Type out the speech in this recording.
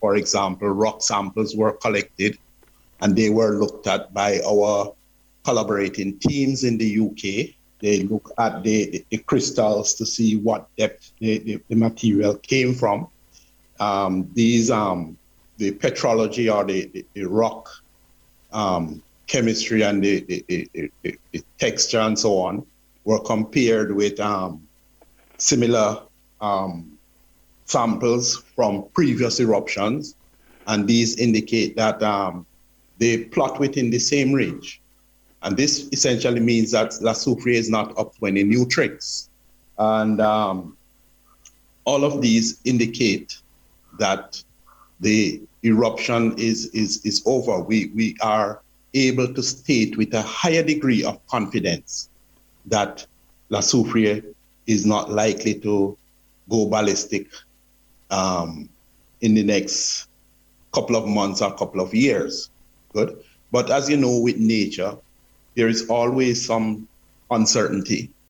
for example, rock samples were collected and they were looked at by our collaborating teams in the UK. They look at the crystals to see what depth the material came from. The petrology or the rock chemistry and the texture and so on were compared with similar samples from previous eruptions, and these indicate that they plot within the same range. And this essentially means that La Soufrière is not up to any new tricks. And all of these indicate that the eruption is over. We are able to state with a higher degree of confidence that La Soufrière is not likely to go ballistic in the next couple of months or couple of years. Good. But as you know, with nature, there is always some uncertainty.